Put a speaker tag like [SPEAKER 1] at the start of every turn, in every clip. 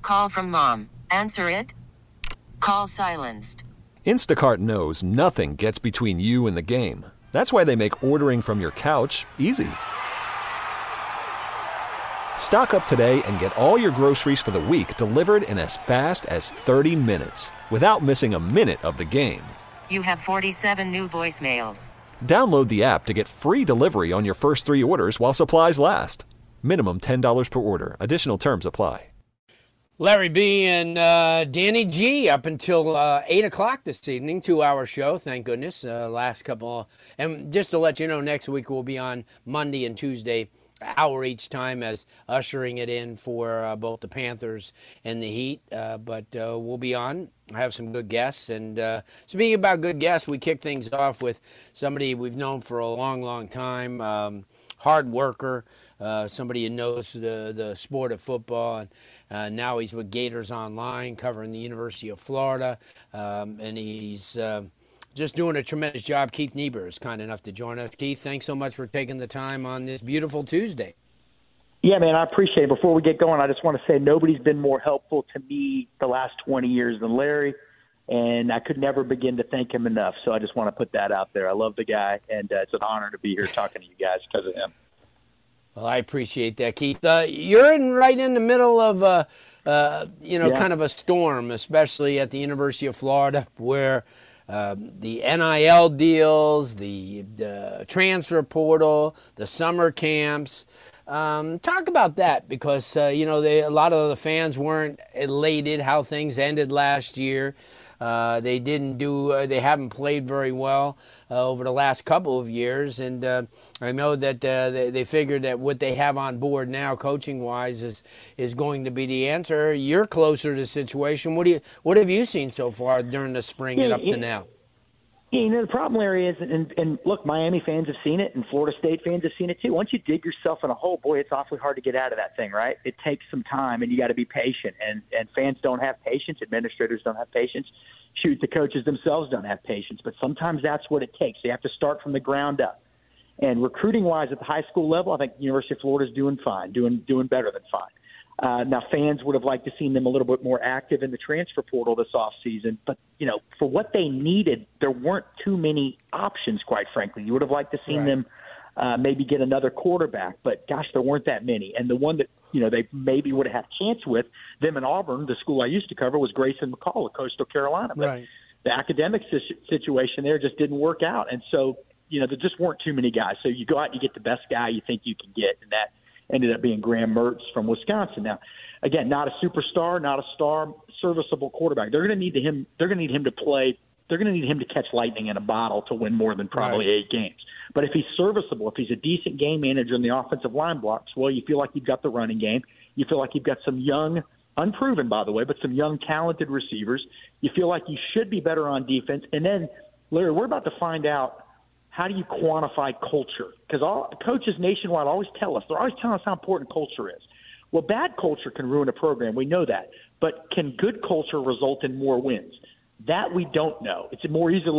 [SPEAKER 1] Call from mom. Answer it. Call silenced.
[SPEAKER 2] Instacart knows nothing gets between you and the game. That's why they make ordering from your couch easy. Stock up today and get all your groceries for the week delivered in as fast as 30 minutes without missing a minute of the game.
[SPEAKER 1] You have 47 new voicemails.
[SPEAKER 2] Download the app to get free delivery on your first 3 orders while supplies last. Minimum $10 per order. Additional terms apply.
[SPEAKER 3] Larry B. and Danny G. up until 8 o'clock this evening, 2-hour show, thank goodness. Last couple. And just to let you know, next week we'll be on Monday and Tuesday, hour each time, as ushering it in for both the Panthers and the Heat. But we'll be on. I have some good guests. And speaking about good guests, we kick things off with somebody we've known for a long, long time, hard worker, somebody who knows the sport of football. And now he's with Gators Online, covering the University of Florida. And he's just doing a tremendous job. Keith Niebuhr is kind enough to join us. Keith, thanks so much for taking the time on this beautiful Tuesday.
[SPEAKER 4] Yeah, man, I appreciate it. Before we get going, I just want to say nobody's been more helpful to me the last 20 years than Larry, and I could never begin to thank him enough. So I just want to put that out there. I love the guy, and it's an honor to be here talking to you guys because of him.
[SPEAKER 3] Well, I appreciate that, Keith. You're right in the middle of, kind of a storm, especially at the University of Florida, where the NIL deals, the transfer portal, the summer camps. Talk about that, because a lot of the fans weren't elated how things ended last year. They haven't played very well over the last couple of years, and I know that they figured that what they have on board now, coaching-wise, is going to be the answer. You're closer to the situation. What have you seen so far during the spring and up to now?
[SPEAKER 4] Yeah, the problem, Larry, is, and look, Miami fans have seen it, and Florida State fans have seen it too. Once you dig yourself in a hole, boy, it's awfully hard to get out of that thing, right? It takes some time, and you got to be patient. And fans don't have patience. Administrators don't have patience. Shoot, the coaches themselves don't have patience. But sometimes that's what it takes. You have to start from the ground up. And recruiting-wise, at the high school level, I think the University of Florida is doing fine, doing better than fine. Now, fans would have liked to see them a little bit more active in the transfer portal this offseason. But, for what they needed, there weren't too many options, quite frankly. You would have liked to see them maybe get another quarterback. But, gosh, there weren't that many. And the one that, they maybe would have had a chance with, them in Auburn, the school I used to cover, was Grayson McCall of Coastal Carolina. But the academic situation there just didn't work out. And so, there just weren't too many guys. So you go out and you get the best guy you think you can get, and that ended up being Graham Mertz from Wisconsin. Now, again, not a superstar, not a star, serviceable quarterback. They're going to need him. They're going to need him to play. They're going to need him to catch lightning in a bottle to win more than probably 8 games. But if he's serviceable, if he's a decent game manager in the offensive line blocks, well, you feel like you've got the running game. You feel like you've got some young, unproven, by the way, but some young, talented receivers. You feel like you should be better on defense. And then, Larry, we're about to find out, how do you quantify culture? Because all coaches nationwide always tell us, they're always telling us how important culture is. Well, bad culture can ruin a program. We know that. But can good culture result in more wins? That we don't know. It's more easy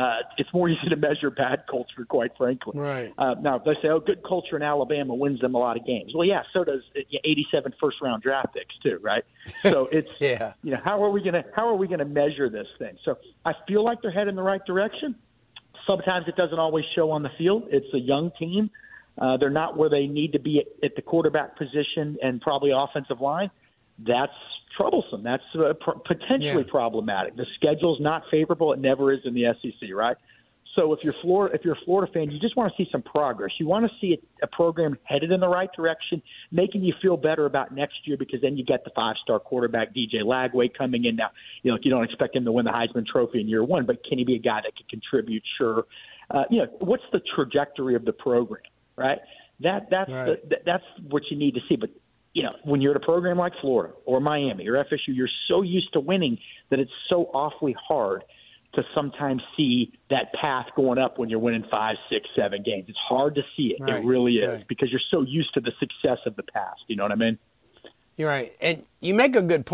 [SPEAKER 4] to measure bad culture, quite frankly.
[SPEAKER 3] Right.
[SPEAKER 4] Now, if they say, good culture in Alabama wins them a lot of games. Well, yeah, so does 87 first-round draft picks too, right? So it's how are we gonna measure this thing? So I feel like they're heading in the right direction. Sometimes it doesn't always show on the field. It's a young team. They're not where they need to be at the quarterback position and probably offensive line. That's troublesome. That's potentially problematic. The schedule's not favorable. It never is in the SEC, right? So if you're a Florida fan, you just want to see some progress. You want to see a program headed in the right direction, making you feel better about next year, because then you get the 5-star quarterback DJ Lagway coming in now. You don't expect him to win the Heisman Trophy in year one, but can he be a guy that can contribute? Sure. What's the trajectory of the program, right? That's what you need to see. But when you're at a program like Florida or Miami or FSU, you're so used to winning that it's so awfully hard to sometimes see that path going up when you're winning 5, 6, 7 games. It's hard to see it. It really is, because you're so used to the success of the past. You know what I mean?
[SPEAKER 3] You're right. And you make a good point.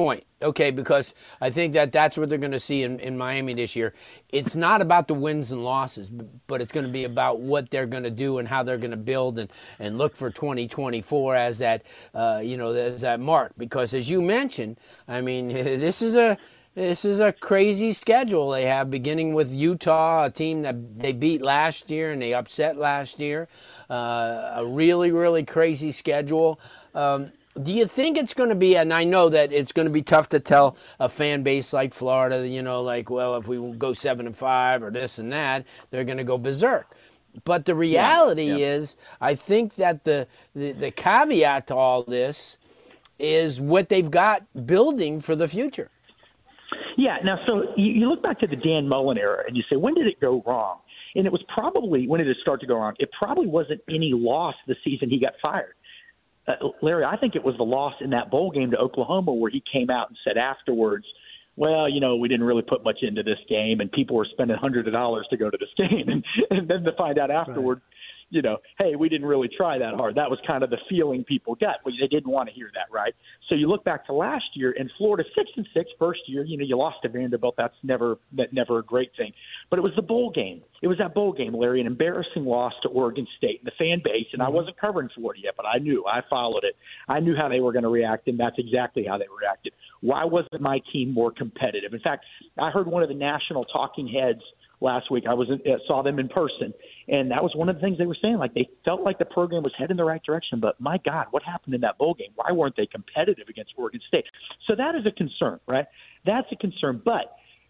[SPEAKER 3] Okay, because I think that's what they're going to see in Miami this year. It's not about the wins and losses, but it's going to be about what they're going to do and how they're going to build and look for 2024 as that, as that mark. Because as you mentioned, I mean, this is a crazy schedule they have, beginning with Utah, a team that they beat last year and they upset last year. A really, really crazy schedule. Do you think it's going to be, and I know that it's going to be tough to tell a fan base like Florida, well, if we go 7-5 or this and that, they're going to go berserk. But the reality is, I think that the caveat to all this is what they've got building for the future.
[SPEAKER 4] Yeah. Now, so you look back to the Dan Mullen era and you say, when did it go wrong? And it was probably, when did it start to go wrong? It probably wasn't any loss the season he got fired. Larry, I think it was the loss in that bowl game to Oklahoma where he came out and said afterwards, well, we didn't really put much into this game, and people were spending hundreds of dollars to go to this game. And then to find out afterward, hey, we didn't really try that hard. That was kind of the feeling people got. Well, they didn't want to hear that, right? So you look back to last year, and Florida 6-6 first year. You lost to Vanderbilt. That's never a great thing. But it was the bowl game. It was that bowl game, Larry, an embarrassing loss to Oregon State. And the fan base, and I wasn't covering Florida yet, but I knew. I followed it. I knew how they were going to react, and that's exactly how they reacted. Why wasn't my team more competitive? In fact, I heard one of the national talking heads last week. I saw them in person, and that was one of the things they were saying. Like, they felt like the program was heading in the right direction, but my God, what happened in that bowl game? Why weren't they competitive against Oregon State? So that is a concern, right? That's a concern. But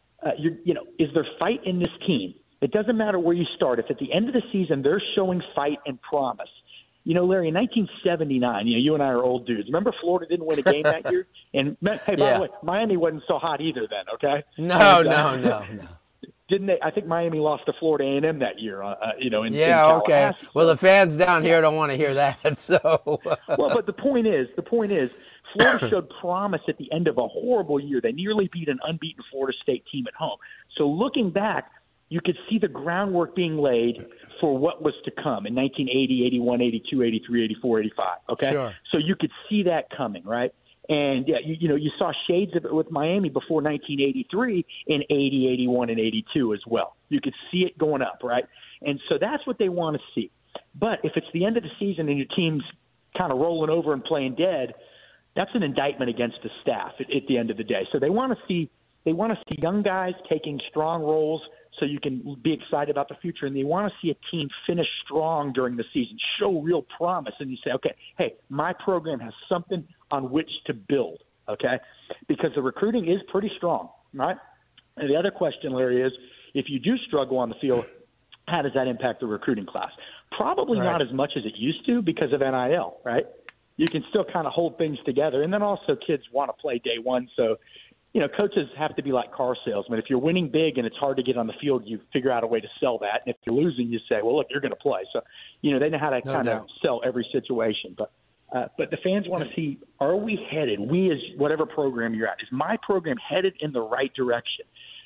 [SPEAKER 4] is there fight in this team? It doesn't matter where you start. If at the end of the season they're showing fight and promise. Larry, in 1979, you and I are old dudes. Remember Florida didn't win a game that year? And hey, by the way, Miami wasn't so hot either then. Okay?
[SPEAKER 3] No.
[SPEAKER 4] Didn't they? I think Miami lost to Florida A&M that year. In
[SPEAKER 3] okay. Well, the fans down here don't want to hear that. So.
[SPEAKER 4] Well, but the point is, Florida showed promise at the end of a horrible year. They nearly beat an unbeaten Florida State team at home. So looking back, you could see the groundwork being laid for what was to come in 1980, 81, 82, 83, 84, 85. Okay?
[SPEAKER 3] Sure.
[SPEAKER 4] So you could see that coming, right? And, you saw shades of it with Miami before 1983 in 80, 81, and 82 as well. You could see it going up, right? And so that's what they want to see. But if it's the end of the season and your team's kind of rolling over and playing dead, that's an indictment against the staff at the end of the day. So they want to see young guys taking strong roles so you can be excited about the future. And they want to see a team finish strong during the season, show real promise. And you say, okay, hey, my program has something on which to build, okay? Because the recruiting is pretty strong, right? And the other question, Larry, is if you do struggle on the field, how does that impact the recruiting class? Probably not as much as it used to because of NIL, right? You can still kind of hold things together. And then also kids want to play day one, so coaches have to be like car salesmen. If you're winning big and it's hard to get on the field, you figure out a way to sell that. And if you're losing, you say, well, look, you're going to play. So, they know how to kind of sell every situation. But the fans want to see, are we headed, we as whatever program you're at, is my program headed in the right direction?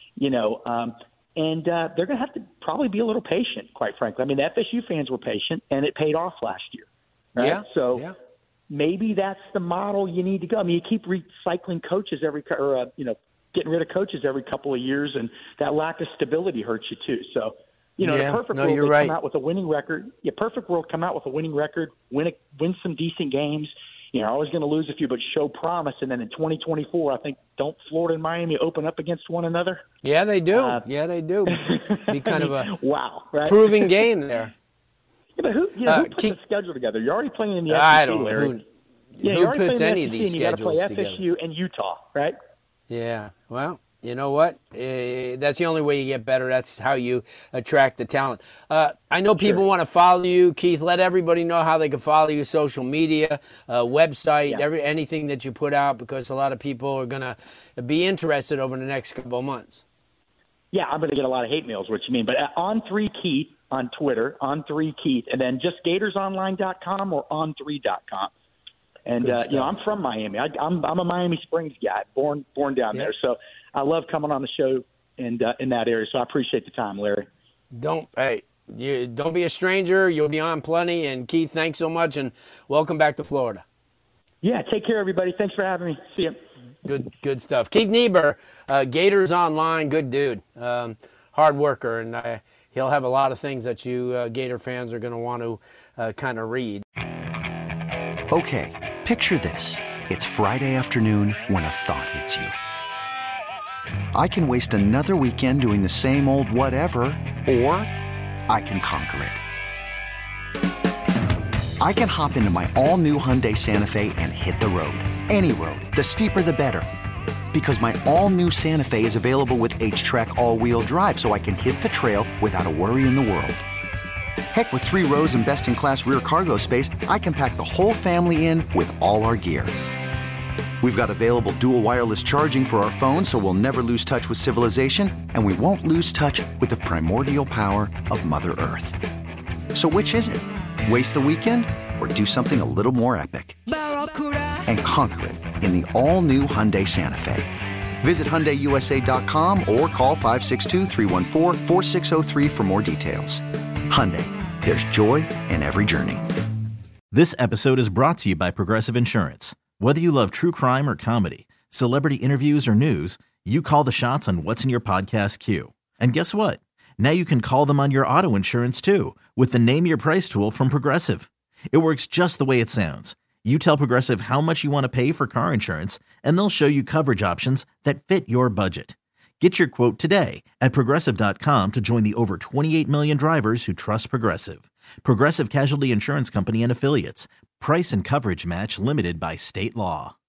[SPEAKER 4] And they're going to have to probably be a little patient, quite frankly. I mean, the FSU fans were patient, and it paid off last year. Right?
[SPEAKER 3] Yeah.
[SPEAKER 4] So maybe that's the model you need to go. I mean, you keep recycling coaches getting rid of coaches every couple of years, and that lack of stability hurts you too. So, in a perfect world, they come out with a winning record. Yeah, perfect world, come out with a winning record, win some decent games. Always going to lose a few, but show promise. And then in 2024, I think, don't Florida and Miami open up against one another?
[SPEAKER 3] Yeah, they do. They do. Be kind of a
[SPEAKER 4] right?
[SPEAKER 3] proving game there.
[SPEAKER 4] Yeah, but who put the schedule together? You're already playing in the SEC,
[SPEAKER 3] I don't know.
[SPEAKER 4] Larry.
[SPEAKER 3] Who puts any of these schedules
[SPEAKER 4] together? You got to play FSU
[SPEAKER 3] together?
[SPEAKER 4] and Utah, right?
[SPEAKER 3] Yeah. Well, you know what? That's the only way you get better. That's how you attract the talent. I know people want to follow you. Keith, let everybody know how they can follow you, social media, website, anything that you put out, because a lot of people are going to be interested over the next couple of months.
[SPEAKER 4] Yeah, I'm going to get a lot of hate mails, what you mean. But On3Keith on Twitter, On3Keith, and then just GatorsOnline.com or On3.com. And I'm from Miami. I'm a Miami Springs guy, born down there. So I love coming on the show and in that area. So I appreciate the time, Larry.
[SPEAKER 3] Don't be a stranger. You'll be on plenty. And Keith, thanks so much, and welcome back to Florida.
[SPEAKER 4] Yeah, take care, everybody. Thanks for having me. See you.
[SPEAKER 3] Good stuff. Keith Niebuhr, Gators Online, good dude, hard worker, and he'll have a lot of things that you Gator fans are going to want to kind of read.
[SPEAKER 5] Okay, picture this. It's Friday afternoon when a thought hits you. I can waste another weekend doing the same old whatever, or I can conquer it. I can hop into my all-new Hyundai Santa Fe and hit the road. Any road. The steeper, the better. Because my all-new Santa Fe is available with H-Track all-wheel drive, so I can hit the trail without a worry in the world. Heck, with 3 rows and best-in-class rear cargo space, I can pack the whole family in with all our gear. We've got available dual wireless charging for our phones, so we'll never lose touch with civilization, and we won't lose touch with the primordial power of Mother Earth. So which is it? Waste the weekend or do something a little more epic? And conquer it in the all-new Hyundai Santa Fe. Visit HyundaiUSA.com or call 562-314-4603 for more details. Hyundai, there's joy in every journey.
[SPEAKER 6] This episode is brought to you by Progressive Insurance. Whether you love true crime or comedy, celebrity interviews or news, you call the shots on what's in your podcast queue. And guess what? Now you can call them on your auto insurance too with the Name Your Price tool from Progressive. It works just the way it sounds. You tell Progressive how much you want to pay for car insurance, and they'll show you coverage options that fit your budget. Get your quote today at Progressive.com to join the over 28 million drivers who trust Progressive. Progressive Casualty Insurance Company and Affiliates. Price and coverage match limited by state law.